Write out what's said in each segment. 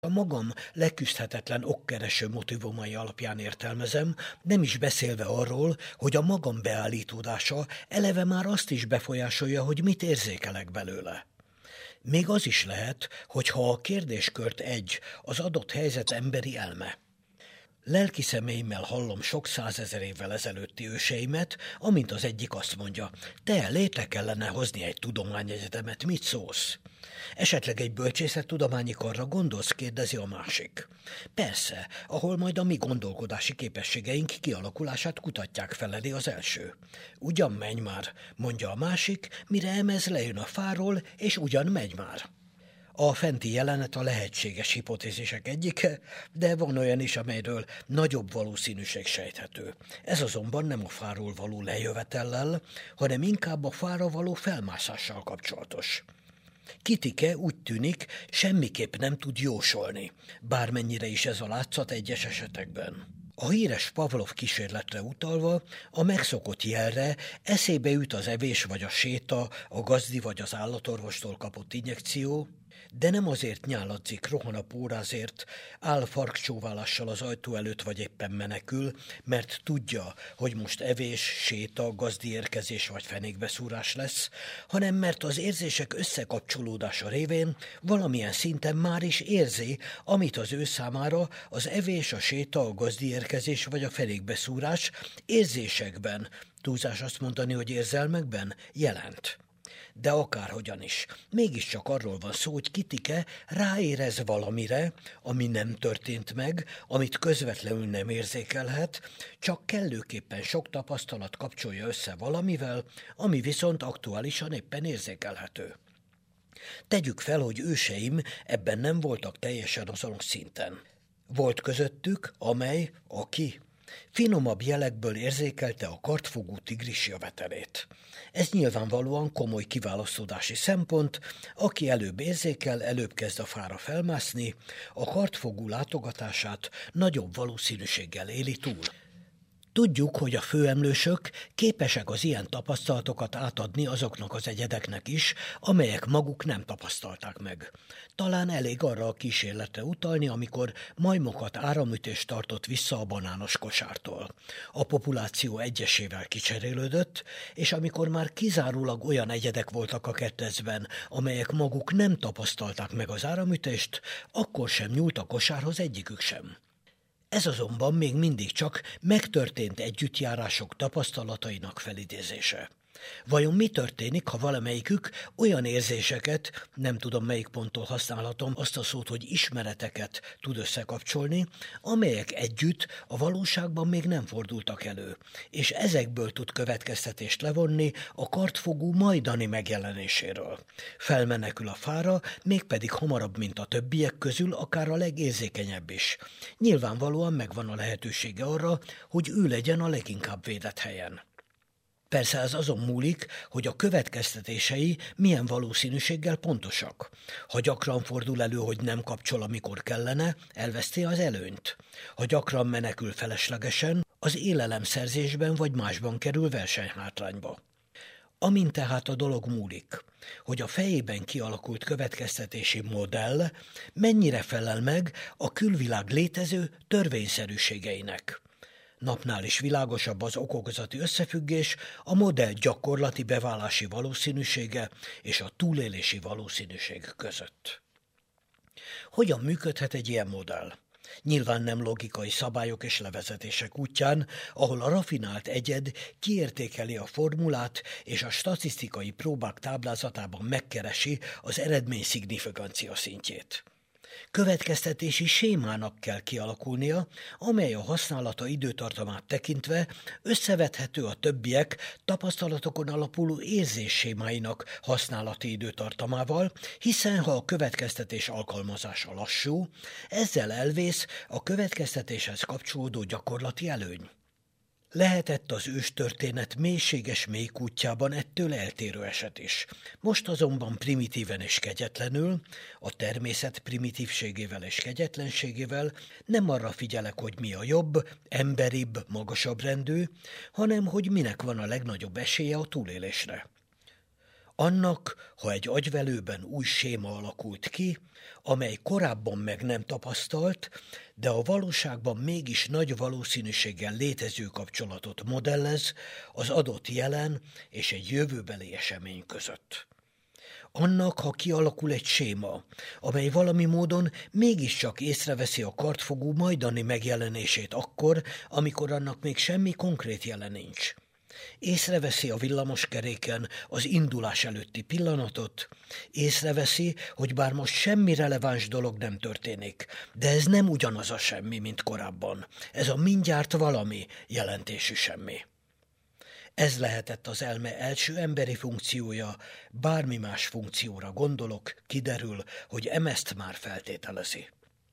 A magam leküzdhetetlen okkereső motivumai alapján értelmezem, nem is beszélve arról, hogy a magam beállítódása eleve már azt is befolyásolja, hogy mit érzékelek belőle. Még az is lehet, hogy ha a kérdéskört az adott helyzet emberi elme. Lelki szemeimmel hallom sok százezer évvel ezelőtti őseimet, amint az egyik azt mondja, te létre kellene hozni egy tudományegyetemet, mit szólsz? Esetleg egy bölcsészettudományi karra gondolsz, kérdezi a másik. Persze, ahol majd a mi gondolkodási képességeink kialakulását kutatják, feleli az első. Ugyan menj már, mondja a másik, mire emez lejön a fáról, és ugyan megy már. A fenti jelenet a lehetséges hipotézisek egyike, de van olyan is, amelyről nagyobb valószínűség sejthető. Ez azonban nem a fáról való lejövetellel, hanem inkább a fára való felmászással kapcsolatos. Kitike úgy tűnik, semmiképp nem tud jósolni, bármennyire is ez a látszat egyes esetekben. A híres Pavlov kísérletre utalva, a megszokott jelre eszébe jut az evés vagy a séta, a gazdi vagy az állatorvostól kapott injekció, de nem azért nyáladzik, rohan a pórázért, áll farkcsóválással az ajtó előtt vagy éppen menekül, mert tudja, hogy most evés, séta, gazdi érkezés vagy fenékbeszúrás lesz, hanem mert az érzések összekapcsolódása révén valamilyen szinten már is érzi, amit az ő számára az evés, a séta, a gazdi érkezés vagy a fenékbeszúrás érzésekben, túlzás azt mondani, hogy érzelmekben jelent. De akárhogyan is, mégiscsak arról van szó, hogy Kitike ráérez valamire, ami nem történt meg, amit közvetlenül nem érzékelhet, csak kellőképpen sok tapasztalat kapcsolja össze valamivel, ami viszont aktuálisan éppen érzékelhető. Tegyük fel, hogy őseim ebben nem voltak teljesen azonos szinten. Volt közöttük, aki finomabb jelekből érzékelte a kartfogú tigris jövetelét. Ez nyilvánvalóan komoly kiválasztódási szempont, aki előbb érzékel, előbb kezd a fára felmászni, a kartfogú látogatását nagyobb valószínűséggel éli túl. Tudjuk, hogy a főemlősök képesek az ilyen tapasztalatokat átadni azoknak az egyedeknek is, amelyek maguk nem tapasztalták meg. Talán elég arra a kísérletre utalni, amikor majmokat áramütés tartott vissza a banános kosártól. A populáció egyesével kicserélődött, és amikor már kizárólag olyan egyedek voltak a ketrecben, amelyek maguk nem tapasztalták meg az áramütést, akkor sem nyúlt a kosárhoz egyikük sem. Ez azonban még mindig csak megtörtént együttjárások tapasztalatainak felidézése. Vajon mi történik, ha valamelyikük olyan érzéseket, nem tudom melyik ponttól használhatom azt a szót, hogy ismereteket tud összekapcsolni, amelyek együtt a valóságban még nem fordultak elő, és ezekből tud következtetést levonni a kartfogú majdani megjelenéséről. Felmenekül a fára, mégpedig hamarabb, mint a többiek közül, akár a legérzékenyebb is. Nyilvánvalóan megvan a lehetősége arra, hogy ő legyen a leginkább védett helyen. Persze ez azon múlik, hogy a következtetései milyen valószínűséggel pontosak. Ha gyakran fordul elő, hogy nem kapcsol, amikor kellene, elveszti az előnyt. Ha gyakran menekül feleslegesen, az élelemszerzésben vagy másban kerül versenyhátrányba. Amin tehát a dolog múlik, hogy a fejében kialakult következtetési modell mennyire felel meg a külvilág létező törvényszerűségeinek. Napnál is világosabb az okokozati összefüggés, a modell gyakorlati beválási valószínűsége és a túlélési valószínűség között. Hogyan működhet egy ilyen modell? Nyilván nem logikai szabályok és levezetések útján, ahol a rafinált egyed kiértékeli a formulát és a statisztikai próbák táblázatában megkeresi az eredmény szignificancia szintjét. Következtetési sémának kell kialakulnia, amely a használata időtartamát tekintve összevethető a többiek tapasztalatokon alapuló érzéssémáinak használati időtartamával, hiszen ha a következtetés alkalmazása lassú, ezzel elvész a következtetéshez kapcsolódó gyakorlati előny. Lehetett az őstörténet mélységes mélykútjában ettől eltérő eset is. Most azonban primitíven és kegyetlenül, a természet primitívségével és kegyetlenségével nem arra figyelek, hogy mi a jobb, emberibb, magasabb rendű, hanem hogy minek van a legnagyobb esélye a túlélésre. Annak, ha egy agyvelőben új séma alakult ki, amely korábban meg nem tapasztalt, de a valóságban mégis nagy valószínűséggel létező kapcsolatot modellez az adott jelen és egy jövőbeli esemény között. Annak, ha kialakul egy séma, amely valami módon mégiscsak észreveszi a kardfogú majdani megjelenését akkor, amikor annak még semmi konkrét jele nincs. Észreveszi a villamoskeréken az indulás előtti pillanatot, észreveszi, hogy bár most semmi releváns dolog nem történik, de ez nem ugyanaz a semmi, mint korábban. Ez a mindjárt valami jelentésű semmi. Ez lehetett az elme első emberi funkciója, bármi más funkcióra gondolok, kiderül, hogy ezt már feltételezi.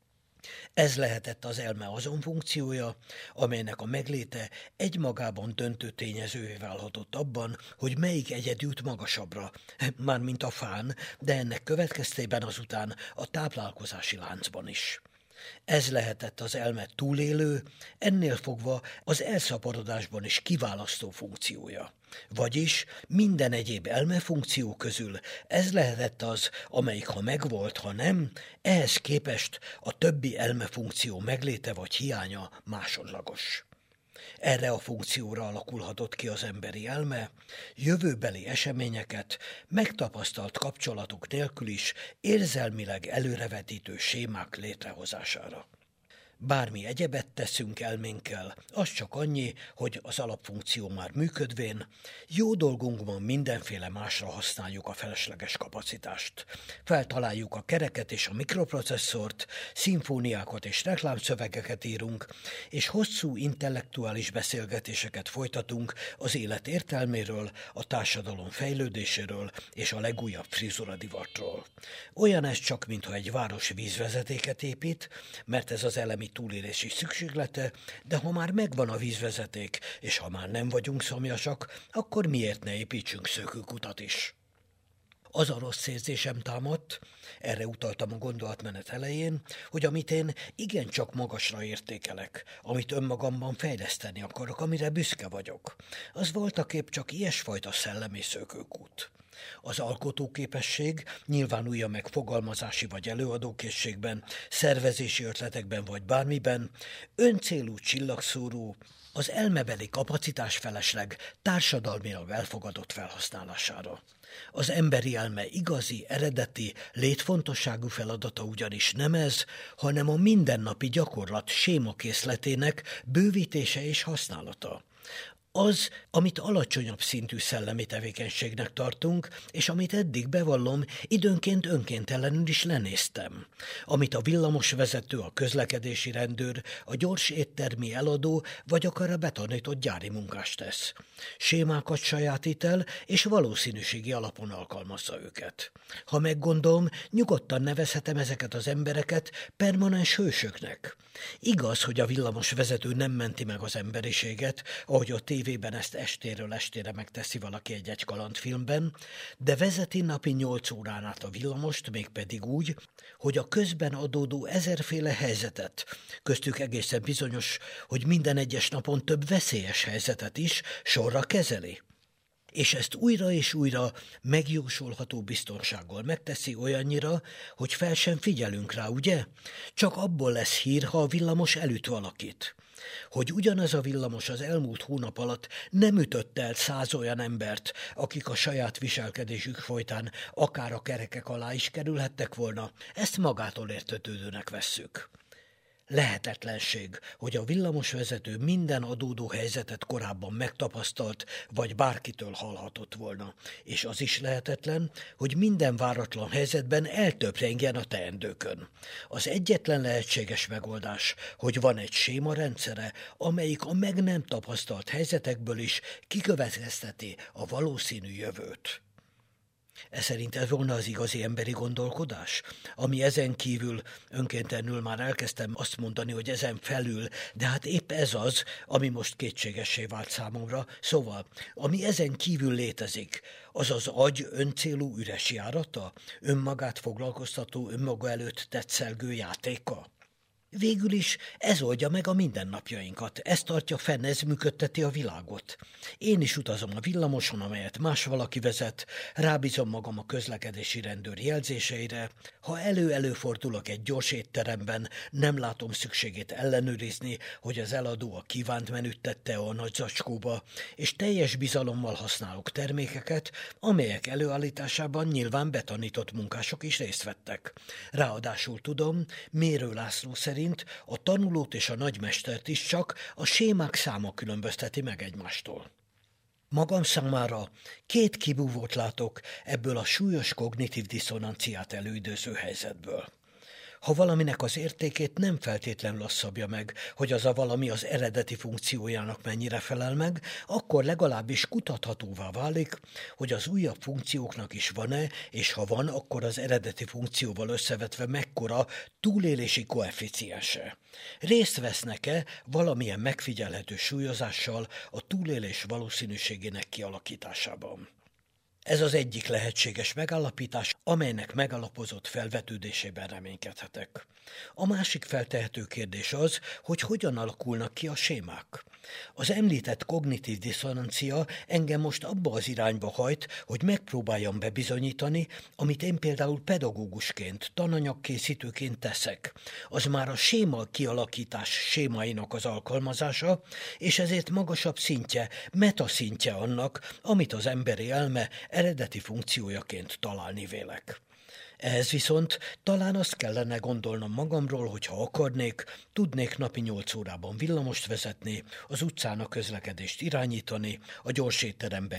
Ez lehetett az elme azon funkciója, amelynek a megléte egymagában döntő tényezővé válhatott abban, hogy melyik egyed jut magasabbra, mármint a fán, de ennek következtében azután a táplálkozási láncban is. Ez lehetett az elme túlélő, ennél fogva az elszaporodásban is kiválasztó funkciója. Vagyis minden egyéb elmefunkció közül ez lehetett az, amelyik ha megvolt, ha nem, ehhez képest a többi elmefunkció megléte vagy hiánya másodlagos. Erre a funkcióra alakulhatott ki az emberi elme, jövőbeli eseményeket megtapasztalt kapcsolatok nélkül is érzelmileg előrevetítő sémák létrehozására. Bármi egyebet teszünk elménkkel, az csak annyi, hogy az alapfunkció már működvén, jó dolgunkban mindenféle másra használjuk a felesleges kapacitást. Feltaláljuk a kereket és a mikroprocesszort, szimfóniákat és reklámszövegeket írunk, és hosszú intellektuális beszélgetéseket folytatunk az élet értelméről, a társadalom fejlődéséről és a legújabb frizuradivatról. Olyan ez csak, mintha egy város vízvezetéket épít, mert ez az elemi túlélési szükséglete, de ha már megvan a vízvezeték, és ha már nem vagyunk szomjasak, akkor miért ne építsünk szökőkutat is? Az a rossz érzésem támadt, erre utaltam a gondolatmenet elején, hogy amit én igencsak magasra értékelek, amit önmagamban fejleszteni akarok, amire büszke vagyok, az voltaképp csak ilyesfajta szellemi szökőkút. Az alkotóképesség nyilvánulja meg fogalmazási vagy előadókészségben, szervezési ötletekben vagy bármiben, öncélú csillagszóró, az elmebeli kapacitás felesleg társadalmilag elfogadott felhasználására. Az emberi elme igazi, eredeti, létfontosságú feladata ugyanis nem ez, hanem a mindennapi gyakorlat sémakészletének bővítése és használata. Az, amit alacsonyabb szintű szellemi tevékenységnek tartunk, és amit eddig bevallom, időnként önkéntelenül is lenéztem. Amit a villamosvezető, a közlekedési rendőr, a gyors éttermi eladó, vagy akár a betanított gyári munkás tesz. Sémákat sajátít el, és valószínűségi alapon alkalmazza őket. Ha meggondolom, nyugodtan nevezhetem ezeket az embereket permanens hősöknek. Igaz, hogy a villamosvezető nem menti meg az emberiséget, ahogy a tévében ezt estéről estére megteszi valaki egy kalandfilmben, de vezeti napi 8 órán át a villamost, mégpedig úgy, hogy a közben adódó ezerféle helyzetet, köztük egészen bizonyos, hogy minden egyes napon több veszélyes helyzetet is sorra kezeli. És ezt újra és újra megjósolható biztonsággal megteszi olyannyira, hogy fel sem figyelünk rá, ugye? Csak abból lesz hír, ha a villamos elüt valakit. Hogy ugyanez a villamos az elmúlt hónap alatt nem ütött el 100 olyan embert, akik a saját viselkedésük folytán akár a kerekek alá is kerülhettek volna, ezt magától értetődőnek vesszük. Lehetetlenség, hogy a villamosvezető minden adódó helyzetet korábban megtapasztalt, vagy bárkitől hallhatott volna. És az is lehetetlen, hogy minden váratlan helyzetben eltöprengjen a teendőkön. Az egyetlen lehetséges megoldás, hogy van egy sémarendszere, amelyik a meg nem tapasztalt helyzetekből is kikövetkezteti a valószínű jövőt. Szerint ez volna az igazi emberi gondolkodás? Ami ezen kívül, önkéntelenül már elkezdtem azt mondani, hogy ezen felül, de hát épp ez az, ami most kétségessé vált számomra. Szóval, ami ezen kívül létezik, az az agy öncélú üres járata, önmagát foglalkoztató, önmaga előtt tetszelgő játéka? Végül is ez oldja meg a mindennapjainkat, ez tartja fenn, ez működteti a világot. Én is utazom a villamoson, amelyet más valaki vezet, rábízom magam a közlekedési rendőr jelzéseire, ha előfordulok egy gyors étteremben, nem látom szükségét ellenőrizni, hogy az eladó a kívánt menüt tette a nagy zacskóba, és teljes bizalommal használok termékeket, amelyek előállításában nyilván betanított munkások is részt vettek. Ráadásul tudom, Mérő László szerint a tanulót és a nagymestert is csak a sémák száma különbözteti meg egymástól. Magam számára 2 kibúvót látok ebből a súlyos kognitív diszonanciát előidőző helyzetből. Ha valaminek az értékét nem feltétlenül az szabja meg, hogy az a valami az eredeti funkciójának mennyire felel meg, akkor legalábbis kutathatóvá válik, hogy az újabb funkcióknak is van-e, és ha van, akkor az eredeti funkcióval összevetve mekkora túlélési koeficiense. Részt vesznek-e valamilyen megfigyelhető súlyozással a túlélés valószínűségének kialakításában? Ez az egyik lehetséges megállapítás, amelynek megalapozott felvetődésében reménykedhetek. A másik feltehető kérdés az, hogy hogyan alakulnak ki a sémák. Az említett kognitív diszonancia engem most abba az irányba hajt, hogy megpróbáljam bebizonyítani, amit én például pedagógusként, tananyagkészítőként teszek. Az már a séma kialakítás sémáinak az alkalmazása, és ezért magasabb szintje, metaszintje annak, amit az emberi elme eredeti funkciójaként találni vélek. Ehhez viszont talán azt kellene gondolnom magamról, hogy ha akarnék, tudnék napi 8 órában villamost vezetni, az utcán a közlekedést irányítani, a gyors étteremben